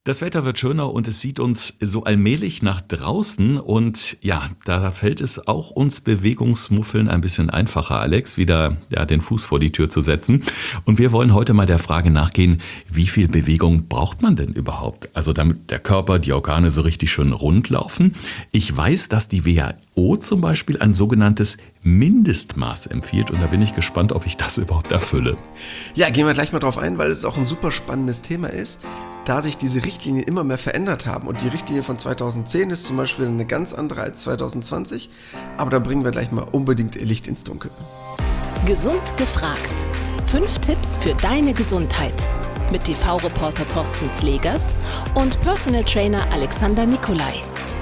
Das Wetter wird schöner und es sieht uns so allmählich nach draußen und ja, da fällt es auch uns Bewegungsmuffeln ein bisschen einfacher, Alex, wieder den Fuß vor die Tür zu setzen. Und wir wollen heute mal der Frage nachgehen, wie viel Bewegung braucht man denn überhaupt? Also damit der Körper, die Organe so richtig schön rund laufen. Ich weiß, dass die WHO zum Beispiel ein sogenanntes Mindestmaß empfiehlt und da bin ich gespannt, ob ich das überhaupt erfülle. Ja, gehen wir gleich mal drauf ein, weil es auch ein super spannendes Thema ist, da sich diese Richtlinien immer mehr verändert haben. Und die Richtlinie von 2010 ist zum Beispiel eine ganz andere als 2020. Aber da bringen wir gleich mal unbedingt Licht ins Dunkel. Gesund gefragt. 5 Tipps für deine Gesundheit. Mit TV-Reporter Thorsten Slegers und Personal Trainer Alexander Nikolai.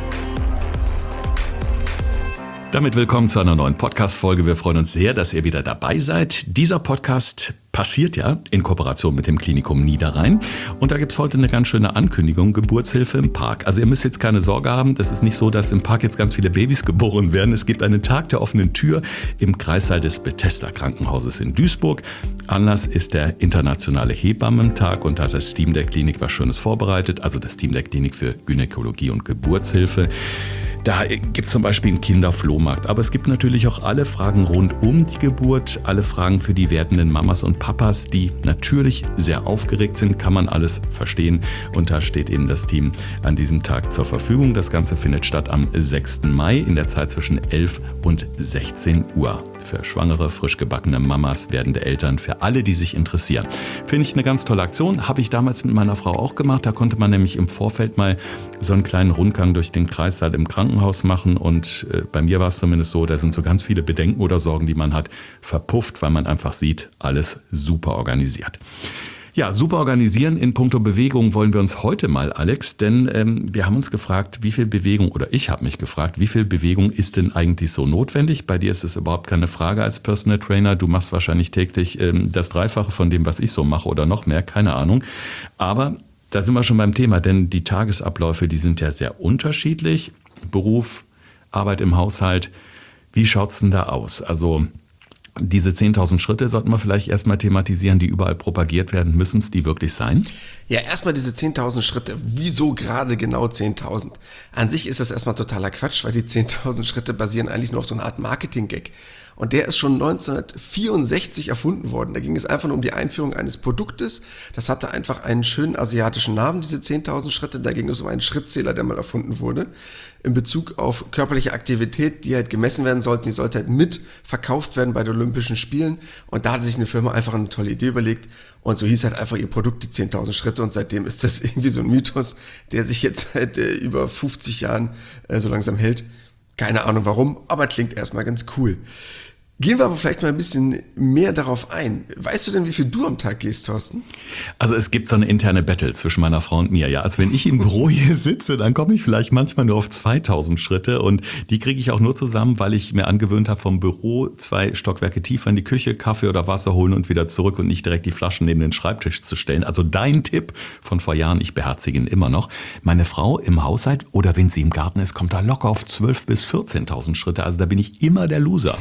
Damit willkommen zu einer neuen Podcast-Folge. Wir freuen uns sehr, dass ihr wieder dabei seid. Dieser Podcast passiert ja in Kooperation mit dem Klinikum Niederrhein. Und da gibt es heute eine ganz schöne Ankündigung, Geburtshilfe im Park. Also ihr müsst jetzt keine Sorge haben, das ist nicht so, dass im Park jetzt ganz viele Babys geboren werden. Es gibt einen Tag der offenen Tür im Kreissaal des Bethesda Krankenhauses in Duisburg. Anlass ist der internationale Hebammentag und da hat das Team der Klinik was Schönes vorbereitet. Also das Team der Klinik für Gynäkologie und Geburtshilfe. Da gibt es zum Beispiel einen Kinderflohmarkt, aber es gibt natürlich auch alle Fragen rund um die Geburt, alle Fragen für die werdenden Mamas und Papas, die natürlich sehr aufgeregt sind, kann man alles verstehen. Und da steht eben das Team an diesem Tag zur Verfügung. Das Ganze findet statt am 6. Mai in der Zeit zwischen 11 und 16 Uhr. Für schwangere, frisch gebackene Mamas, werdende Eltern, für alle, die sich interessieren. Finde ich eine ganz tolle Aktion, habe ich damals mit meiner Frau auch gemacht. Da konnte man nämlich im Vorfeld mal so einen kleinen Rundgang durch den Kreissaal im Krankenhaus machen und bei mir war es zumindest so, da sind so ganz viele Bedenken oder Sorgen, die man hat, verpufft, weil man einfach sieht, alles super organisiert. Ja, super organisieren in puncto Bewegung wollen wir uns heute mal, Alex, denn wir haben uns gefragt, wie viel Bewegung, oder ich habe mich gefragt, wie viel Bewegung ist denn eigentlich so notwendig? Bei dir ist es überhaupt keine Frage als Personal Trainer. Du machst wahrscheinlich täglich das Dreifache von dem, was ich so mache oder noch mehr, keine Ahnung. Aber da sind wir schon beim Thema, denn die Tagesabläufe, die sind ja sehr unterschiedlich. Beruf, Arbeit im Haushalt, wie schaut's denn da aus? Also diese 10.000 Schritte sollten wir vielleicht erstmal thematisieren, die überall propagiert werden. Müssen es die wirklich sein? Ja, erstmal diese 10.000 Schritte. Wieso gerade genau 10.000? An sich ist das erstmal totaler Quatsch, weil die 10.000 Schritte basieren eigentlich nur auf so einer Art Marketing-Gag. Und der ist schon 1964 erfunden worden. Da ging es einfach nur um die Einführung eines Produktes. Das hatte einfach einen schönen asiatischen Namen, diese 10.000 Schritte. Da ging es um einen Schrittzähler, der mal erfunden wurde, in Bezug auf körperliche Aktivität, die halt gemessen werden sollten. Die sollte halt mit verkauft werden bei den Olympischen Spielen. Und da hatte sich eine Firma einfach eine tolle Idee überlegt. Und so hieß halt einfach ihr Produkt, die 10.000 Schritte. Und seitdem ist das irgendwie so ein Mythos, der sich jetzt seit über 50 Jahren so langsam hält. Keine Ahnung warum, aber klingt erstmal ganz cool. Gehen wir aber vielleicht mal ein bisschen mehr darauf ein. Weißt du denn, wie viel du am Tag gehst, Thorsten? Also es gibt so eine interne Battle zwischen meiner Frau und mir. Ja, also wenn ich im Büro hier sitze, dann komme ich vielleicht manchmal nur auf 2.000 Schritte und die kriege ich auch nur zusammen, weil ich mir angewöhnt habe, vom Büro 2 Stockwerke tiefer in die Küche Kaffee oder Wasser holen und wieder zurück und nicht direkt die Flaschen neben den Schreibtisch zu stellen. Also dein Tipp von vor Jahren, ich beherzige ihn immer noch. Meine Frau im Haushalt oder wenn sie im Garten ist, kommt da locker auf 12.000 bis 14.000 Schritte. Also da bin ich immer der Loser.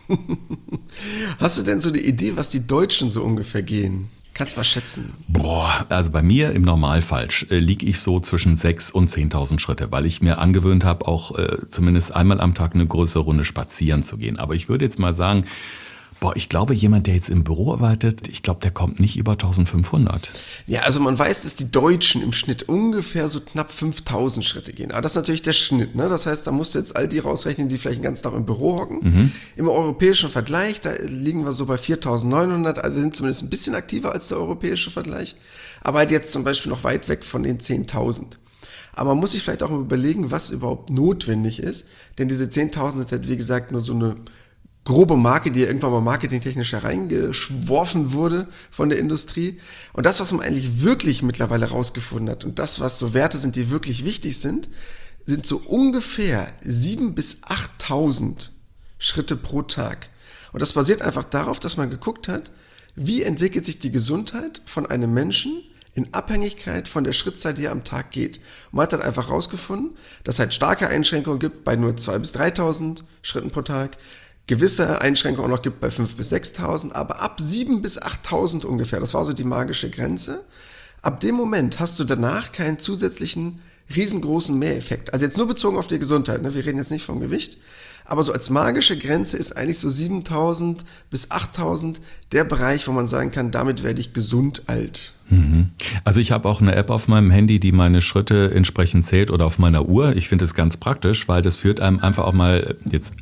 Hast du denn so eine Idee, was die Deutschen so ungefähr gehen? Kannst du mal schätzen? Boah, also bei mir im Normalfall liege ich so zwischen 6.000 und 10.000 Schritte, weil ich mir angewöhnt habe, auch zumindest einmal am Tag eine größere Runde spazieren zu gehen. Aber ich würde jetzt mal sagen, ich glaube, jemand, der jetzt im Büro arbeitet, ich glaube, der kommt nicht über 1.500. Ja, also man weiß, dass die Deutschen im Schnitt ungefähr so knapp 5.000 Schritte gehen. Aber das ist natürlich der Schnitt, ne? Das heißt, da musst du jetzt all die rausrechnen, die vielleicht den ganzen Tag im Büro hocken. Mhm. Im europäischen Vergleich, da liegen wir so bei 4.900, also wir sind zumindest ein bisschen aktiver als der europäische Vergleich. Aber halt jetzt zum Beispiel noch weit weg von den 10.000. Aber man muss sich vielleicht auch mal überlegen, was überhaupt notwendig ist. Denn diese 10.000 sind halt, wie gesagt, nur so eine grobe Marke, die ja irgendwann mal marketingtechnisch hereingeworfen wurde von der Industrie. Und das, was man eigentlich wirklich mittlerweile rausgefunden hat und das, was so Werte sind, die wirklich wichtig sind so ungefähr 7.000 bis 8.000 Schritte pro Tag. Und das basiert einfach darauf, dass man geguckt hat, wie entwickelt sich die Gesundheit von einem Menschen in Abhängigkeit von der Schrittzahl, die er am Tag geht. Und man hat dann einfach rausgefunden, dass es halt starke Einschränkungen gibt bei nur 2.000 bis 3.000 Schritten pro Tag, gewisse Einschränkungen auch noch gibt bei 5.000 bis 6.000, aber ab 7.000 bis 8.000 ungefähr, das war so die magische Grenze, ab dem Moment hast du danach keinen zusätzlichen riesengroßen Mehreffekt. Also jetzt nur bezogen auf die Gesundheit, ne? Wir reden jetzt nicht vom Gewicht. Aber so als magische Grenze ist eigentlich so 7.000 bis 8.000 der Bereich, wo man sagen kann, damit werde ich gesund alt. Also ich habe auch eine App auf meinem Handy, die meine Schritte entsprechend zählt oder auf meiner Uhr. Ich finde es ganz praktisch, weil das führt einem einfach auch mal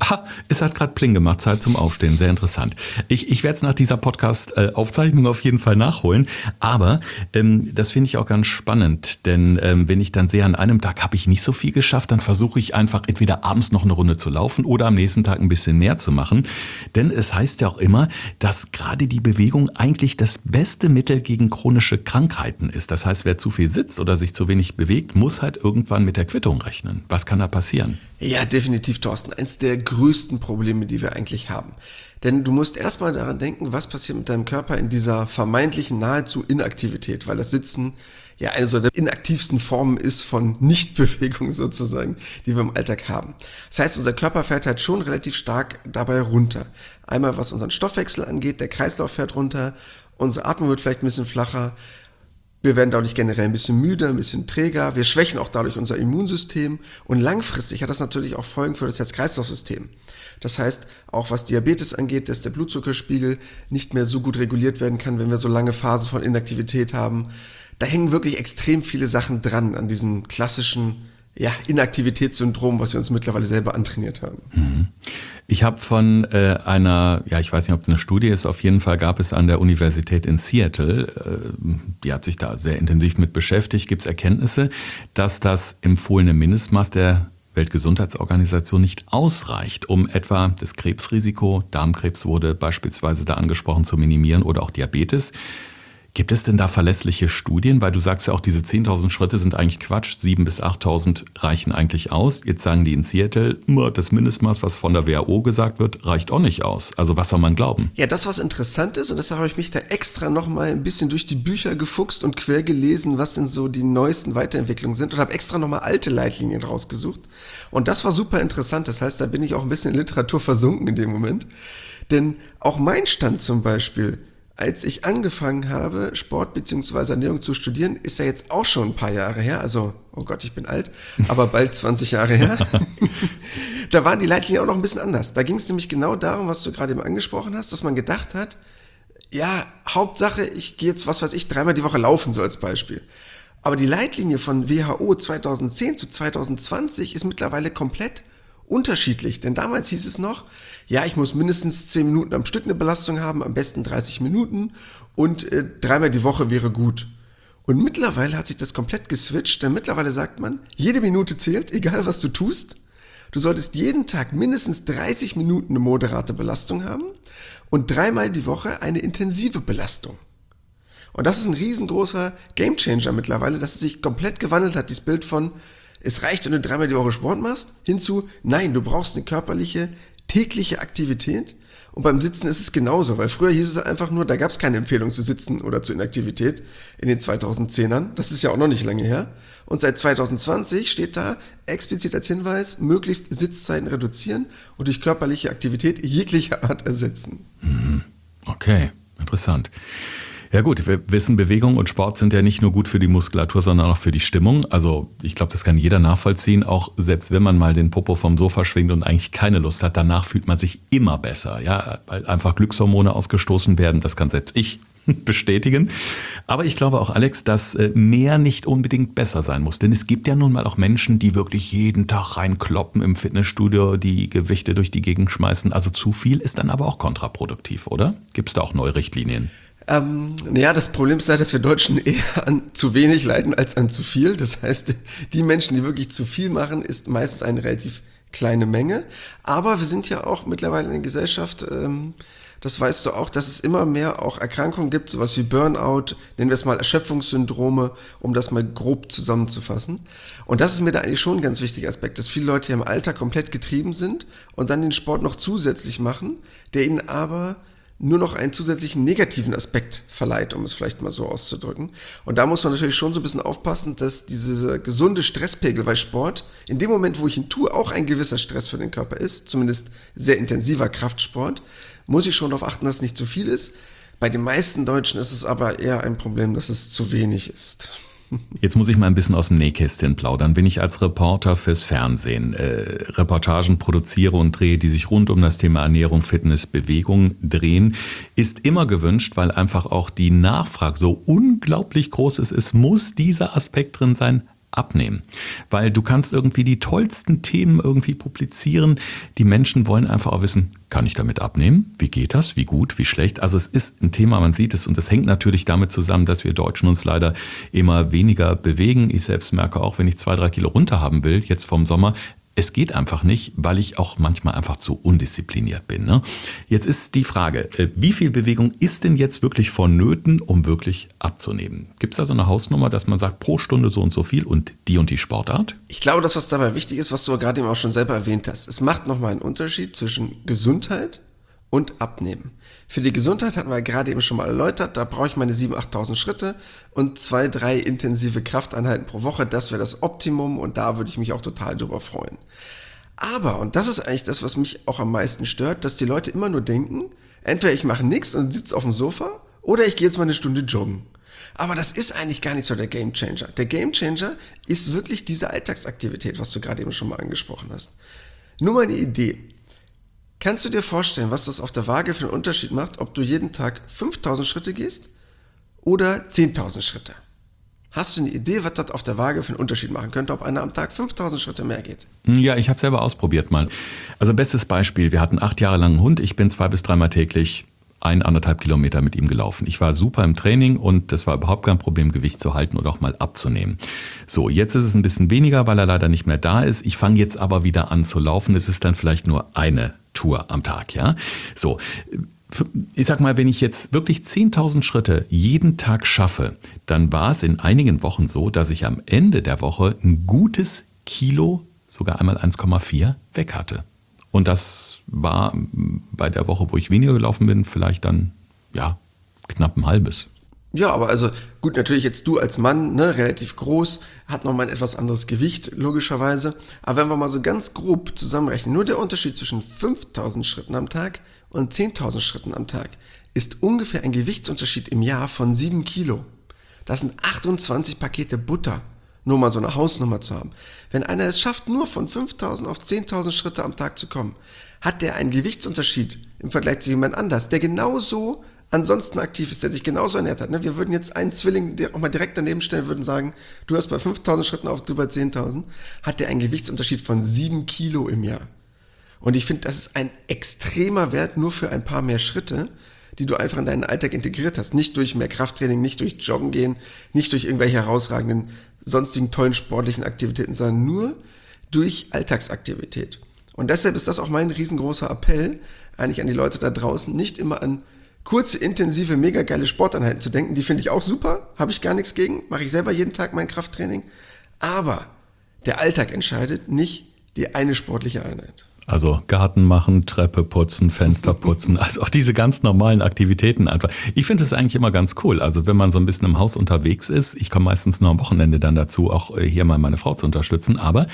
es hat gerade Pling gemacht, Zeit zum Aufstehen, sehr interessant. Ich werde es nach dieser Podcast-Aufzeichnung auf jeden Fall nachholen, aber das finde ich auch ganz spannend, denn wenn ich dann sehe, an einem Tag habe ich nicht so viel geschafft, dann versuche ich einfach entweder abends noch eine Runde zu laufen oder am nächsten Tag ein bisschen mehr zu machen, denn es heißt ja auch immer, dass gerade die Bewegung eigentlich das beste Mittel gegen chronische Krankheiten ist. Das heißt, wer zu viel sitzt oder sich zu wenig bewegt, muss halt irgendwann mit der Quittung rechnen. Was kann da passieren? Ja, definitiv, Thorsten. Eins der größten Probleme, die wir eigentlich haben. Denn du musst erstmal daran denken, was passiert mit deinem Körper in dieser vermeintlichen nahezu Inaktivität, weil das Sitzen ja eine so der inaktivsten Formen ist von Nichtbewegung sozusagen, die wir im Alltag haben. Das heißt, unser Körper fährt halt schon relativ stark dabei runter. Einmal was unseren Stoffwechsel angeht, der Kreislauf fährt runter, unsere Atmung wird vielleicht ein bisschen flacher, wir werden dadurch generell ein bisschen müde, ein bisschen träger, wir schwächen auch dadurch unser Immunsystem und langfristig hat das natürlich auch Folgen für das Herz-Kreislauf-System. Das heißt, auch was Diabetes angeht, dass der Blutzuckerspiegel nicht mehr so gut reguliert werden kann, wenn wir so lange Phasen von Inaktivität haben. Da hängen wirklich extrem viele Sachen dran an diesem klassischen Inaktivitätssyndrom, was wir uns mittlerweile selber antrainiert haben. Ich habe von einer, ich weiß nicht, ob es eine Studie ist, auf jeden Fall gab es an der Universität in Seattle, die hat sich da sehr intensiv mit beschäftigt, gibt es Erkenntnisse, dass das empfohlene Mindestmaß der Weltgesundheitsorganisation nicht ausreicht, um etwa das Krebsrisiko, Darmkrebs wurde beispielsweise da angesprochen, zu minimieren oder auch Diabetes. Gibt es denn da verlässliche Studien? Weil du sagst ja auch, diese 10.000 Schritte sind eigentlich Quatsch, 7.000 bis 8.000 reichen eigentlich aus. Jetzt sagen die in Seattle, das Mindestmaß, was von der WHO gesagt wird, reicht auch nicht aus. Also was soll man glauben? Ja, das was interessant ist, und deshalb habe ich mich da extra nochmal ein bisschen durch die Bücher gefuchst und quer gelesen, was denn so die neuesten Weiterentwicklungen sind und habe extra nochmal alte Leitlinien rausgesucht. Und das war super interessant, das heißt, da bin ich auch ein bisschen in Literatur versunken in dem Moment. Denn auch mein Stand zum Beispiel, als ich angefangen habe, Sport bzw. Ernährung zu studieren, ist ja jetzt auch schon ein paar Jahre her, also, oh Gott, ich bin alt, aber bald 20 Jahre her. Da waren die Leitlinien auch noch ein bisschen anders. Da ging es nämlich genau darum, was du gerade eben angesprochen hast, dass man gedacht hat, ja, Hauptsache, ich gehe jetzt, 3-mal die Woche laufen, so als Beispiel. Aber die Leitlinie von WHO 2010 zu 2020 ist mittlerweile komplett unterschiedlich, denn damals hieß es noch, ja, ich muss mindestens 10 Minuten am Stück eine Belastung haben, am besten 30 Minuten und 3-mal die Woche wäre gut. Und mittlerweile hat sich das komplett geswitcht, denn mittlerweile sagt man, jede Minute zählt, egal was du tust. Du solltest jeden Tag mindestens 30 Minuten eine moderate Belastung haben und 3-mal die Woche eine intensive Belastung. Und das ist ein riesengroßer Gamechanger mittlerweile, dass es sich komplett gewandelt hat, dieses Bild von, es reicht, wenn du 3-mal die Woche Sport machst, hinzu, nein, du brauchst eine körperliche, tägliche Aktivität. Und beim Sitzen ist es genauso, weil früher hieß es einfach nur, da gab es keine Empfehlung zu Sitzen oder zu Inaktivität in den 2010ern. Das ist ja auch noch nicht lange her. Und seit 2020 steht da explizit als Hinweis, möglichst Sitzzeiten reduzieren und durch körperliche Aktivität jeglicher Art ersetzen. Okay, interessant. Ja gut, wir wissen, Bewegung und Sport sind ja nicht nur gut für die Muskulatur, sondern auch für die Stimmung. Also ich glaube, das kann jeder nachvollziehen. Auch selbst wenn man mal den Popo vom Sofa schwingt und eigentlich keine Lust hat, danach fühlt man sich immer besser. Ja, weil einfach Glückshormone ausgestoßen werden. Das kann selbst ich bestätigen. Aber ich glaube auch, Alex, dass mehr nicht unbedingt besser sein muss. Denn es gibt ja nun mal auch Menschen, die wirklich jeden Tag reinkloppen im Fitnessstudio, die Gewichte durch die Gegend schmeißen. Also zu viel ist dann aber auch kontraproduktiv, oder? Gibt es da auch neue Richtlinien? Das Problem ist ja, dass wir Deutschen eher an zu wenig leiden als an zu viel. Das heißt, die Menschen, die wirklich zu viel machen, ist meistens eine relativ kleine Menge. Aber wir sind ja auch mittlerweile in der Gesellschaft, das weißt du auch, dass es immer mehr auch Erkrankungen gibt, sowas wie Burnout, nennen wir es mal Erschöpfungssyndrome, um das mal grob zusammenzufassen. Und das ist mir da eigentlich schon ein ganz wichtiger Aspekt, dass viele Leute im Alter komplett getrieben sind und dann den Sport noch zusätzlich machen, der ihnen aber nur noch einen zusätzlichen negativen Aspekt verleiht, um es vielleicht mal so auszudrücken. Und da muss man natürlich schon so ein bisschen aufpassen, dass dieser gesunde Stresspegel bei Sport, in dem Moment, wo ich ihn tue, auch ein gewisser Stress für den Körper ist, zumindest sehr intensiver Kraftsport, muss ich schon darauf achten, dass es nicht zu viel ist. Bei den meisten Deutschen ist es aber eher ein Problem, dass es zu wenig ist. Jetzt muss ich mal ein bisschen aus dem Nähkästchen plaudern. Wenn ich als Reporter fürs Fernsehen Reportagen produziere und drehe, die sich rund um das Thema Ernährung, Fitness, Bewegung drehen, ist immer gewünscht, weil einfach auch die Nachfrage so unglaublich groß ist. Es muss dieser Aspekt drin sein, abnehmen. Weil du kannst irgendwie die tollsten Themen irgendwie publizieren. Die Menschen wollen einfach auch wissen, kann ich damit abnehmen? Wie geht das? Wie gut? Wie schlecht? Also es ist ein Thema, man sieht es und es hängt natürlich damit zusammen, dass wir Deutschen uns leider immer weniger bewegen. Ich selbst merke auch, wenn ich 2-3 Kilo runter haben will, jetzt vom Sommer, es geht einfach nicht, weil ich auch manchmal einfach zu undiszipliniert bin. Ne? Jetzt ist die Frage, wie viel Bewegung ist denn jetzt wirklich vonnöten, um wirklich abzunehmen? Gibt es da so eine Hausnummer, dass man sagt, pro Stunde so und so viel und die Sportart? Ich glaube, das, was dabei wichtig ist, was du gerade eben auch schon selber erwähnt hast, es macht nochmal einen Unterschied zwischen Gesundheit und Abnehmen. Für die Gesundheit hatten wir gerade eben schon mal erläutert, da brauche ich meine 7.000, 8.000 Schritte und 2-3 intensive Krafteinheiten pro Woche, das wäre das Optimum und da würde ich mich auch total drüber freuen. Aber, und das ist eigentlich das, was mich auch am meisten stört, dass die Leute immer nur denken, entweder ich mache nichts und sitze auf dem Sofa oder ich gehe jetzt mal eine Stunde joggen. Aber das ist eigentlich gar nicht so der Gamechanger. Der Gamechanger ist wirklich diese Alltagsaktivität, was du gerade eben schon mal angesprochen hast. Nur mal eine Idee. Kannst du dir vorstellen, was das auf der Waage für einen Unterschied macht, ob du jeden Tag 5.000 Schritte gehst oder 10.000 Schritte? Hast du eine Idee, was das auf der Waage für einen Unterschied machen könnte, ob einer am Tag 5.000 Schritte mehr geht? Ja, ich habe selber ausprobiert mal. Also bestes Beispiel, wir hatten 8 Jahre lang einen Hund, ich bin 2 bis 3 Mal täglich 1,5 Kilometer mit ihm gelaufen. Ich war super im Training und das war überhaupt kein Problem, Gewicht zu halten oder auch mal abzunehmen. So, jetzt ist es ein bisschen weniger, weil er leider nicht mehr da ist. Ich fange jetzt aber wieder an zu laufen. Es ist dann vielleicht nur eine Tour am Tag, ja. So, ich sag mal, wenn ich jetzt wirklich 10.000 Schritte jeden Tag schaffe, dann war es in einigen Wochen so, dass ich am Ende der Woche ein gutes Kilo, sogar einmal 1,4 weg hatte. Und das war bei der Woche, wo ich weniger gelaufen bin, vielleicht dann, ja, knapp ein halbes. Ja, aber also gut, natürlich jetzt du als Mann, ne, relativ groß, hat nochmal ein etwas anderes Gewicht, logischerweise. Aber wenn wir mal so ganz grob zusammenrechnen, nur der Unterschied zwischen 5.000 Schritten am Tag und 10.000 Schritten am Tag ist ungefähr ein Gewichtsunterschied im Jahr von 7 Kilo. Das sind 28 Pakete Butter. Nur mal so eine Hausnummer zu haben. Wenn einer es schafft, nur von 5.000 auf 10.000 Schritte am Tag zu kommen, hat der einen Gewichtsunterschied im Vergleich zu jemand anders, der genauso ansonsten aktiv ist, der sich genauso ernährt hat. Wir würden jetzt einen Zwilling auch mal direkt daneben stellen, würden sagen, du hörst bei 5.000 Schritten auf, du bei 10.000, hat der einen Gewichtsunterschied von 7 Kilo im Jahr. Und ich finde, das ist ein extremer Wert nur für ein paar mehr Schritte, die du einfach in deinen Alltag integriert hast. Nicht durch mehr Krafttraining, nicht durch Joggen gehen, nicht durch irgendwelche herausragenden, sonstigen tollen sportlichen Aktivitäten, sondern nur durch Alltagsaktivität. Und deshalb ist das auch mein riesengroßer Appell eigentlich an die Leute da draußen, nicht immer an kurze, intensive, mega geile Sporteinheiten zu denken. Die finde ich auch super, habe ich gar nichts gegen, mache ich selber jeden Tag mein Krafttraining. Aber der Alltag entscheidet, nicht die eine sportliche Einheit. Also Garten machen, Treppe putzen, Fenster putzen, also auch diese ganz normalen Aktivitäten einfach. Ich finde es eigentlich immer ganz cool. Also wenn man so ein bisschen im Haus unterwegs ist, ich komme meistens nur am Wochenende dann dazu, auch hier mal meine Frau zu unterstützen, aber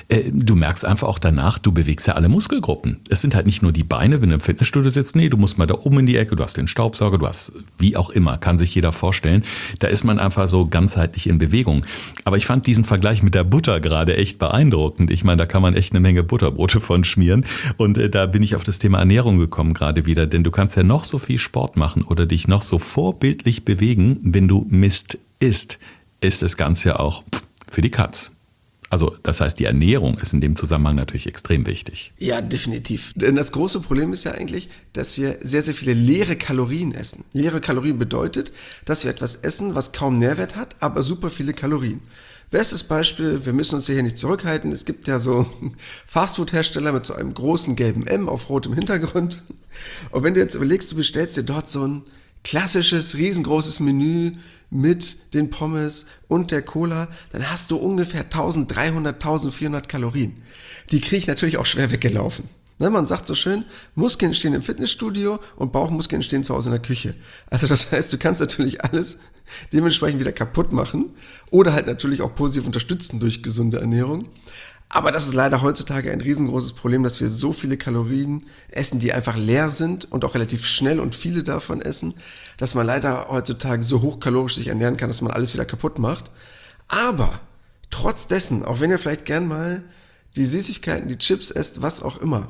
du merkst einfach auch danach, du bewegst ja alle Muskelgruppen. Es sind halt nicht nur die Beine, wenn du im Fitnessstudio sitzt, nee, du musst mal da oben in die Ecke, du hast den Staubsauger, du hast wie auch immer, kann sich jeder vorstellen. Da ist man einfach so ganzheitlich in Bewegung. Aber ich fand diesen Vergleich mit der Butter gerade echt beeindruckend. Ich meine, da kann man echt eine Menge Butterbrote von schmieren. Und da bin ich auf das Thema Ernährung gekommen gerade wieder, denn du kannst ja noch so viel Sport machen oder dich noch so vorbildlich bewegen, wenn du Mist isst, ist das Ganze ja auch für die Katz. Also das heißt, die Ernährung ist in dem Zusammenhang natürlich extrem wichtig. Ja, definitiv. Denn das große Problem ist ja eigentlich, dass wir sehr, sehr viele leere Kalorien essen. Leere Kalorien bedeutet, dass wir etwas essen, was kaum Nährwert hat, aber super viele Kalorien. Bestes Beispiel, wir müssen uns hier nicht zurückhalten, es gibt ja so Fastfood-Hersteller mit so einem großen gelben M auf rotem Hintergrund. Und wenn du jetzt überlegst, du bestellst dir dort so ein klassisches, riesengroßes Menü mit den Pommes und der Cola, dann hast du ungefähr 1300, 1400 Kalorien. Die kriege ich natürlich auch schwer weggelaufen. Ne, man sagt so schön, Muskeln entstehen im Fitnessstudio und Bauchmuskeln entstehen zu Hause in der Küche. Also das heißt, du kannst natürlich alles dementsprechend wieder kaputt machen oder halt natürlich auch positiv unterstützen durch gesunde Ernährung. Aber das ist leider heutzutage ein riesengroßes Problem, dass wir so viele Kalorien essen, die einfach leer sind und auch relativ schnell und viele davon essen, dass man leider heutzutage so hochkalorisch sich ernähren kann, dass man alles wieder kaputt macht. Aber trotz dessen, auch wenn ihr vielleicht gern mal die Süßigkeiten, die Chips esst, was auch immer,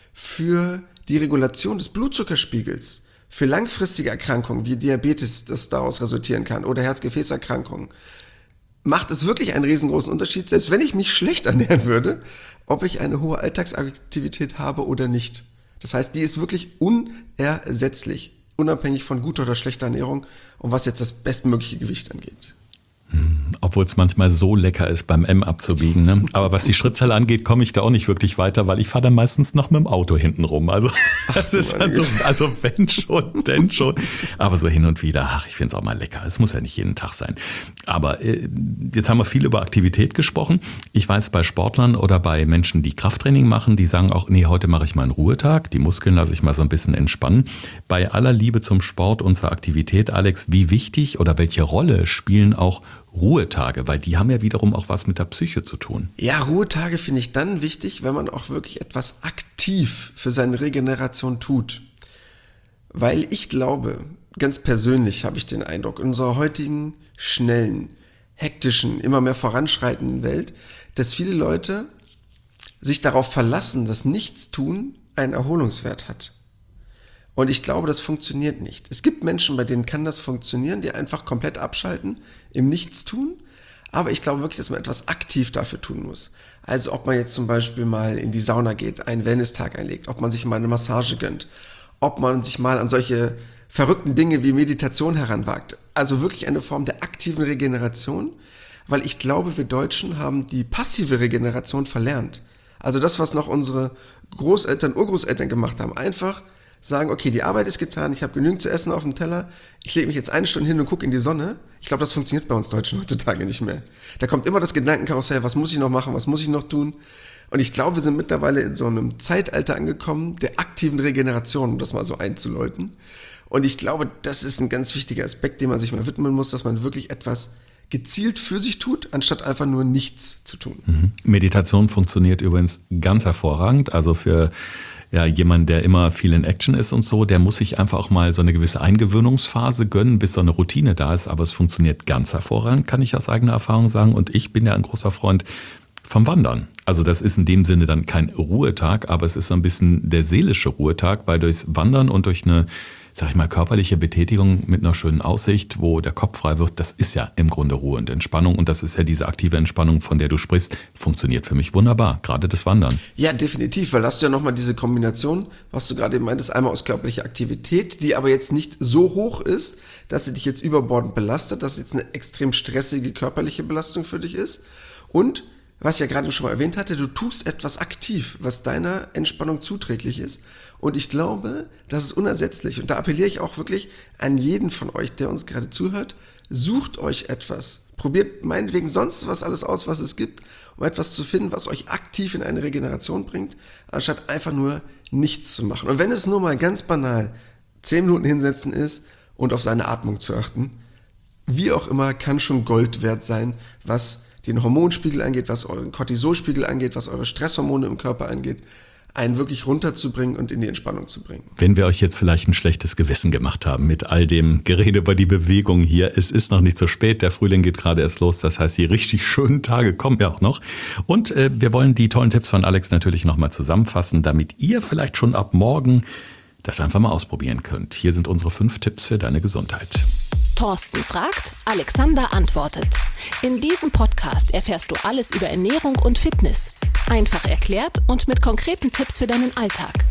für die Regulation des Blutzuckerspiegels, für langfristige Erkrankungen wie Diabetes, das daraus resultieren kann, oder Herz-Gefäß-Erkrankungen, macht es wirklich einen riesengroßen Unterschied, selbst wenn ich mich schlecht ernähren würde, ob ich eine hohe Alltagsaktivität habe oder nicht. Das heißt, die ist wirklich unersetzlich, unabhängig von guter oder schlechter Ernährung und was jetzt das bestmögliche Gewicht angeht. Obwohl es manchmal so lecker ist, beim M abzubiegen. Ne? Aber was die Schrittzahl angeht, komme ich da auch nicht wirklich weiter, weil ich fahre dann meistens noch mit dem Auto hinten rum. Also, das ist also wenn schon, denn schon. Aber so hin und wieder, ich finde es auch mal lecker. Es muss ja nicht jeden Tag sein. Aber jetzt haben wir viel über Aktivität gesprochen. Ich weiß, bei Sportlern oder bei Menschen, die Krafttraining machen, die sagen auch, nee, heute mache ich mal einen Ruhetag. Die Muskeln lasse ich mal so ein bisschen entspannen. Bei aller Liebe zum Sport und zur Aktivität, Alex, wie wichtig oder welche Rolle spielen auch Ruhetage, weil die haben ja wiederum auch was mit der Psyche zu tun. Ja, Ruhetage finde ich dann wichtig, wenn man auch wirklich etwas aktiv für seine Regeneration tut. Weil ich glaube, ganz persönlich habe ich den Eindruck, in unserer heutigen schnellen, hektischen, immer mehr voranschreitenden Welt, dass viele Leute sich darauf verlassen, dass Nichtstun einen Erholungswert hat. Und ich glaube, das funktioniert nicht. Es gibt Menschen, bei denen kann das funktionieren, die einfach komplett abschalten, im Nichtstun. Aber ich glaube wirklich, dass man etwas aktiv dafür tun muss. Also ob man jetzt zum Beispiel mal in die Sauna geht, einen Wellness-Tag einlegt, ob man sich mal eine Massage gönnt, ob man sich mal an solche verrückten Dinge wie Meditation heranwagt. Also wirklich eine Form der aktiven Regeneration, weil ich glaube, wir Deutschen haben die passive Regeneration verlernt. Also das, was noch unsere Großeltern, Urgroßeltern gemacht haben, einfach sagen, okay, die Arbeit ist getan, ich habe genügend zu essen auf dem Teller, ich lege mich jetzt 1 Stunde hin und gucke in die Sonne. Ich glaube, das funktioniert bei uns Deutschen heutzutage nicht mehr. Da kommt immer das Gedankenkarussell, was muss ich noch machen, was muss ich noch tun? Und ich glaube, wir sind mittlerweile in so einem Zeitalter angekommen, der aktiven Regeneration, um das mal so einzuläuten. Und ich glaube, das ist ein ganz wichtiger Aspekt, dem man sich mal widmen muss, dass man wirklich etwas gezielt für sich tut, anstatt einfach nur nichts zu tun. Meditation funktioniert übrigens ganz hervorragend, also für jemand, der immer viel in Action ist und so, der muss sich einfach auch mal so eine gewisse Eingewöhnungsphase gönnen, bis so eine Routine da ist. Aber es funktioniert ganz hervorragend, kann ich aus eigener Erfahrung sagen. Und ich bin ja ein großer Freund vom Wandern. Also das ist in dem Sinne dann kein Ruhetag, aber es ist so ein bisschen der seelische Ruhetag, weil durchs Wandern und durch eine, sag ich mal, körperliche Betätigung mit einer schönen Aussicht, wo der Kopf frei wird, das ist ja im Grunde Ruhe und Entspannung. Und das ist ja diese aktive Entspannung, von der du sprichst, funktioniert für mich wunderbar, gerade das Wandern. Ja, definitiv, weil hast du ja nochmal diese Kombination, was du gerade eben meintest, einmal aus körperlicher Aktivität, die aber jetzt nicht so hoch ist, dass sie dich jetzt überbordend belastet, dass es jetzt eine extrem stressige körperliche Belastung für dich ist. Und, was ich ja gerade schon mal erwähnt hatte, du tust etwas aktiv, was deiner Entspannung zuträglich ist. Und ich glaube, das ist unersetzlich. Und da appelliere ich auch wirklich an jeden von euch, der uns gerade zuhört. Sucht euch etwas. Probiert meinetwegen sonst was alles aus, was es gibt, um etwas zu finden, was euch aktiv in eine Regeneration bringt, anstatt einfach nur nichts zu machen. Und wenn es nur mal ganz banal 10 Minuten hinsetzen ist und auf seine Atmung zu achten, wie auch immer, kann schon Gold wert sein, was den Hormonspiegel angeht, was euren Cortisolspiegel angeht, was eure Stresshormone im Körper angeht, einen wirklich runterzubringen und in die Entspannung zu bringen. Wenn wir euch jetzt vielleicht ein schlechtes Gewissen gemacht haben mit all dem Gerede über die Bewegung hier, es ist noch nicht so spät, der Frühling geht gerade erst los, das heißt, die richtig schönen Tage kommen ja auch noch. Und wir wollen die tollen Tipps von Alex natürlich nochmal zusammenfassen, damit ihr vielleicht schon ab morgen das einfach mal ausprobieren könnt. Hier sind unsere 5 Tipps für deine Gesundheit. Thorsten fragt, Alexander antwortet. In diesem Podcast erfährst du alles über Ernährung und Fitness. Einfach erklärt und mit konkreten Tipps für deinen Alltag.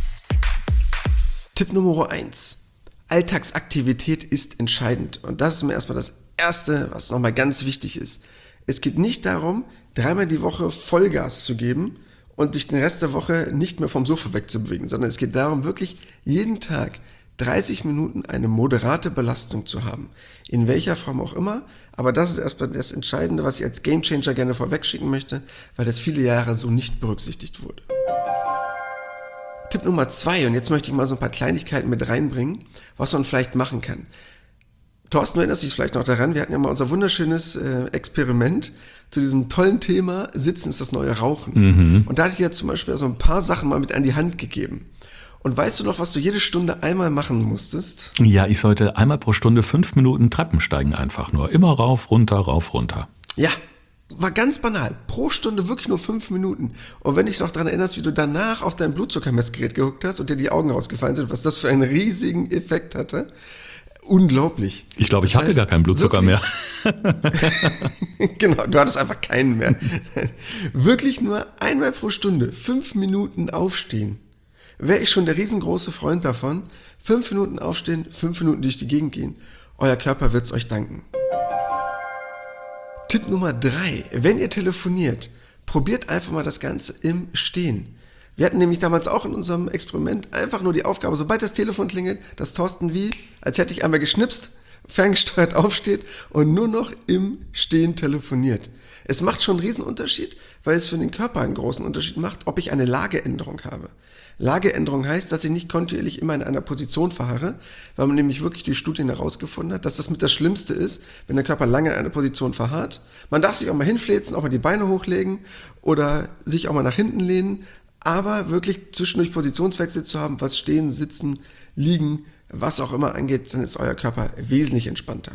Tipp Nummer 1. Alltagsaktivität ist entscheidend. Und das ist mir erstmal das Erste, was nochmal ganz wichtig ist. Es geht nicht darum, 3-mal die Woche Vollgas zu geben und dich den Rest der Woche nicht mehr vom Sofa wegzubewegen, sondern es geht darum, wirklich jeden Tag 30 Minuten eine moderate Belastung zu haben. In welcher Form auch immer. Aber das ist erstmal das Entscheidende, was ich als Gamechanger gerne vorwegschicken möchte, weil das viele Jahre so nicht berücksichtigt wurde. Tipp Nummer 2, und jetzt möchte ich mal so ein paar Kleinigkeiten mit reinbringen, was man vielleicht machen kann. Thorsten, du erinnerst dich vielleicht noch daran, wir hatten ja mal unser wunderschönes Experiment, zu diesem tollen Thema, Sitzen ist das neue Rauchen. Und da hatte ich ja zum Beispiel so ein paar Sachen mal mit an die Hand gegeben. Und weißt du noch, was du jede Stunde einmal machen musstest? Ja, ich sollte einmal pro Stunde 5 Minuten Treppen steigen einfach nur. Immer rauf, runter, rauf, runter. Ja, war ganz banal. Pro Stunde wirklich nur 5 Minuten. Und wenn du dich noch daran erinnerst, wie du danach auf dein Blutzuckermessgerät geguckt hast und dir die Augen rausgefallen sind, was das für einen riesigen Effekt hatte. Unglaublich. Ich glaube, ich hatte gar keinen Blutzucker mehr. Genau, du hattest einfach keinen mehr. Wirklich nur einmal pro Stunde 5 Minuten aufstehen. Wäre ich schon der riesengroße Freund davon. 5 Minuten aufstehen, 5 Minuten durch die Gegend gehen. Euer Körper wird's euch danken. Tipp Nummer 3. Wenn ihr telefoniert, probiert einfach mal das Ganze im Stehen. Wir hatten nämlich damals auch in unserem Experiment einfach nur die Aufgabe, sobald das Telefon klingelt, dass Thorsten als hätte ich einmal geschnipst, ferngesteuert aufsteht und nur noch im Stehen telefoniert. Es macht schon einen Riesenunterschied, weil es für den Körper einen großen Unterschied macht, ob ich eine Lageänderung habe. Lageänderung heißt, dass ich nicht kontinuierlich immer in einer Position verharre, weil man nämlich wirklich durch Studien herausgefunden hat, dass das mit das Schlimmste ist, wenn der Körper lange in einer Position verharrt. Man darf sich auch mal hinfläzen, auch mal die Beine hochlegen oder sich auch mal nach hinten lehnen, aber wirklich zwischendurch Positionswechsel zu haben, was Stehen, Sitzen, Liegen, was auch immer angeht, dann ist euer Körper wesentlich entspannter.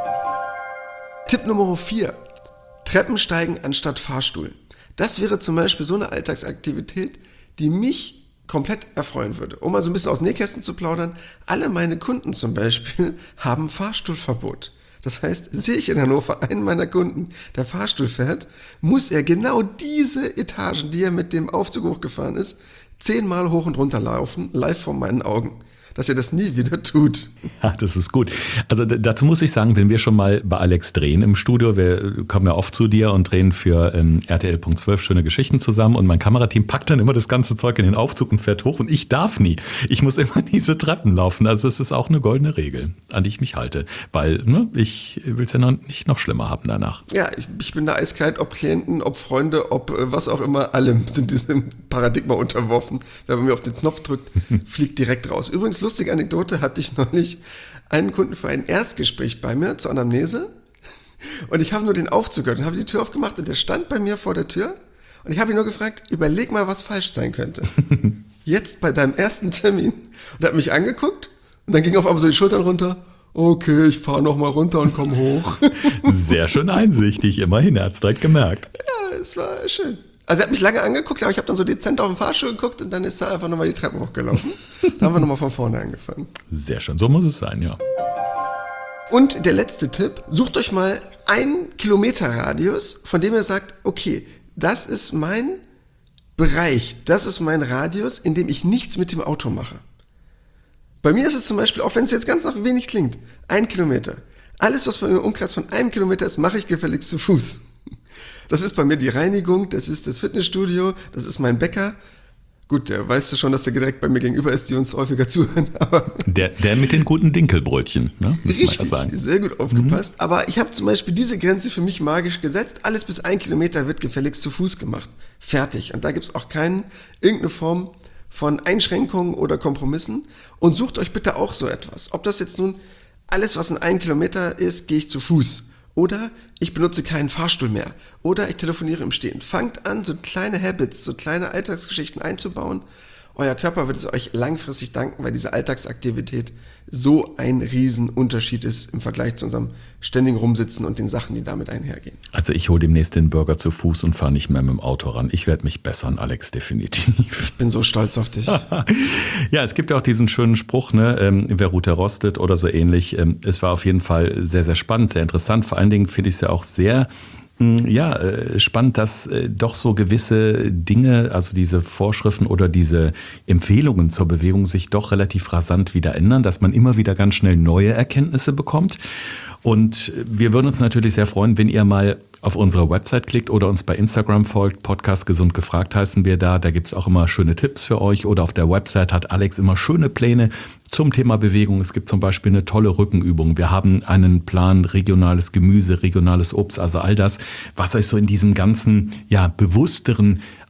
Tipp Nummer 4. Treppen steigen anstatt Fahrstuhl. Das wäre zum Beispiel so eine Alltagsaktivität, die mich komplett erfreuen würde. Um mal so ein bisschen aus Nähkästen zu plaudern, alle meine Kunden zum Beispiel haben Fahrstuhlverbot. Das heißt, sehe ich in Hannover einen meiner Kunden, der Fahrstuhl fährt, muss er genau diese Etagen, die er mit dem Aufzug hochgefahren ist, 10-mal hoch und runter laufen, live vor meinen Augen. Dass er das nie wieder tut. Ja, das ist gut. Also dazu muss ich sagen, wenn wir schon mal bei Alex drehen im Studio, wir kommen ja oft zu dir und drehen für RTL.12 schöne Geschichten zusammen und mein Kamerateam packt dann immer das ganze Zeug in den Aufzug und fährt hoch und ich darf nie. Ich muss immer diese Treppen laufen. Also es ist auch eine goldene Regel, an die ich mich halte, weil ich will es ja nicht noch schlimmer haben danach. Ja, ich bin da eiskalt, ob Klienten, ob Freunde, ob was auch immer, allem sind diesem Paradigma unterworfen. Wer bei mir auf den Knopf drückt, fliegt direkt raus. Übrigens, lustige Anekdote, hatte ich neulich einen Kunden für ein Erstgespräch bei mir zur Anamnese und ich habe nur den Aufzug gehört und habe die Tür aufgemacht und der stand bei mir vor der Tür und ich habe ihn nur gefragt, überleg mal, was falsch sein könnte. Jetzt bei deinem ersten Termin. Und er hat mich angeguckt und dann ging auf einmal so die Schultern runter. Okay, ich fahre nochmal runter und komme hoch. Sehr schön einsichtig, immerhin, er hat es direkt gemerkt. Ja, es war schön. Also er hat mich lange angeguckt, aber ich habe dann so dezent auf den Fahrstuhl geguckt und dann ist er einfach nochmal die Treppen hochgelaufen. Da haben wir nochmal von vorne angefangen. Sehr schön, so muss es sein, ja. Und der letzte Tipp, sucht euch mal einen Kilometer-Radius, von dem ihr sagt, okay, das ist mein Bereich, das ist mein Radius, in dem ich nichts mit dem Auto mache. Bei mir ist es zum Beispiel, auch wenn es jetzt ganz nach wenig klingt, 1 Kilometer. Alles, was bei mir im Umkreis von 1 Kilometer ist, mache ich gefälligst zu Fuß. Das ist bei mir die Reinigung, das ist das Fitnessstudio, das ist mein Bäcker. Gut, der weißt du schon, dass der direkt bei mir gegenüber ist, die uns häufiger zuhören. Aber der mit den guten Dinkelbrötchen, ne? Richtig, sehr gut aufgepasst. Aber ich habe zum Beispiel diese Grenze für mich magisch gesetzt. Alles bis 1 Kilometer wird gefälligst zu Fuß gemacht. Fertig. Und da gibt es auch irgendeine Form von Einschränkungen oder Kompromissen. Und sucht euch bitte auch so etwas. Ob das jetzt nun alles, was in 1 Kilometer ist, gehe ich zu Fuß. Oder ich benutze keinen Fahrstuhl mehr. Oder ich telefoniere im Stehen. Fangt an, so kleine Habits, so kleine Alltagsgeschichten einzubauen. Euer Körper wird es euch langfristig danken, weil diese Alltagsaktivität so ein Riesenunterschied ist im Vergleich zu unserem ständigen Rumsitzen und den Sachen, die damit einhergehen. Also ich hole demnächst den Burger zu Fuß und fahre nicht mehr mit dem Auto ran. Ich werde mich bessern, Alex, definitiv. Ich bin so stolz auf dich. Ja, es gibt ja auch diesen schönen Spruch, ne, wer Rute rostet oder so ähnlich. Es war auf jeden Fall sehr, sehr spannend, sehr interessant. Vor allen Dingen finde ich es ja auch sehr spannend, dass doch so gewisse Dinge, also diese Vorschriften oder diese Empfehlungen zur Bewegung sich doch relativ rasant wieder ändern, dass man immer wieder ganz schnell neue Erkenntnisse bekommt. Und wir würden uns natürlich sehr freuen, wenn ihr mal auf unsere Website klickt oder uns bei Instagram folgt. Podcast Gesund gefragt heißen wir da. Da gibt es auch immer schöne Tipps für euch. Oder auf der Website hat Alex immer schöne Pläne zum Thema Bewegung. Es gibt zum Beispiel eine tolle Rückenübung. Wir haben einen Plan, regionales Gemüse, regionales Obst, also all das, was euch so in diesem ganzen, bewussteren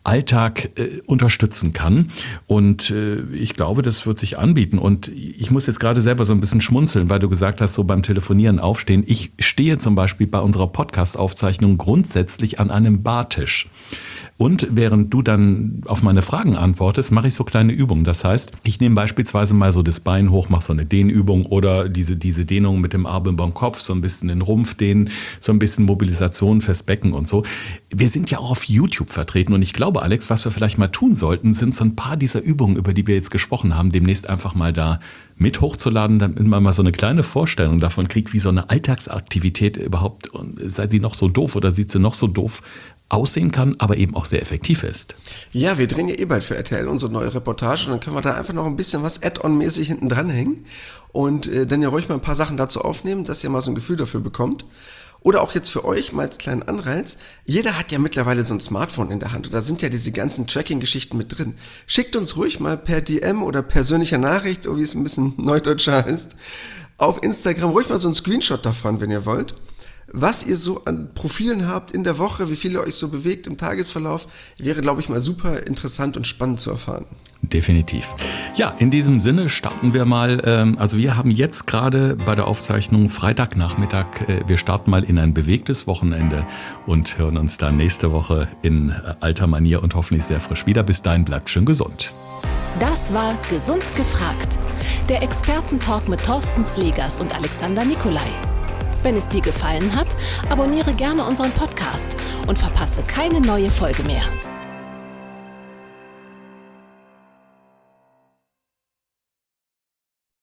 Alltag unterstützen kann. Und ich glaube, das wird sich anbieten. Und ich muss jetzt gerade selber so ein bisschen schmunzeln, weil du gesagt hast, so beim Telefonieren aufstehen. Ich stehe zum Beispiel bei unserer Podcast-Aufzeichnung grundsätzlich an einem Bartisch. Und während du dann auf meine Fragen antwortest, mache ich so kleine Übungen. Das heißt, ich nehme beispielsweise mal so das Bein hoch, mache so eine Dehnübung oder diese Dehnung mit dem Arm über den Kopf, so ein bisschen den Rumpf dehnen, so ein bisschen Mobilisation fürs Becken und so. Wir sind ja auch auf YouTube vertreten und ich glaube, Alex, was wir vielleicht mal tun sollten, sind so ein paar dieser Übungen, über die wir jetzt gesprochen haben, demnächst einfach mal da mit hochzuladen, damit man mal so eine kleine Vorstellung davon kriegt, wie so eine Alltagsaktivität überhaupt, sei sie noch so doof oder sieht sie noch so doof aussehen kann, aber eben auch sehr effektiv ist. Ja, wir drehen ja bald für RTL unsere neue Reportage und dann können wir da einfach noch ein bisschen was Add-on-mäßig hinten dranhängen und dann ja ruhig mal ein paar Sachen dazu aufnehmen, dass ihr mal so ein Gefühl dafür bekommt. Oder auch jetzt für euch mal als kleinen Anreiz, jeder hat ja mittlerweile so ein Smartphone in der Hand und da sind ja diese ganzen Tracking-Geschichten mit drin. Schickt uns ruhig mal per DM oder persönlicher Nachricht, wie es ein bisschen neudeutscher heißt, auf Instagram ruhig mal so einen Screenshot davon, wenn ihr wollt. Was ihr so an Profilen habt in der Woche, wie viel ihr euch so bewegt im Tagesverlauf, wäre, glaube ich, mal super interessant und spannend zu erfahren. Definitiv. Ja, in diesem Sinne starten wir mal. Also wir haben jetzt gerade bei der Aufzeichnung Freitagnachmittag, wir starten mal in ein bewegtes Wochenende und hören uns dann nächste Woche in alter Manier und hoffentlich sehr frisch wieder. Bis dahin bleibt schön gesund. Das war Gesund gefragt. Der Expertentalk mit Thorsten Slegers und Alexander Nikolai. Wenn es dir gefallen hat, abonniere gerne unseren Podcast und verpasse keine neue Folge mehr.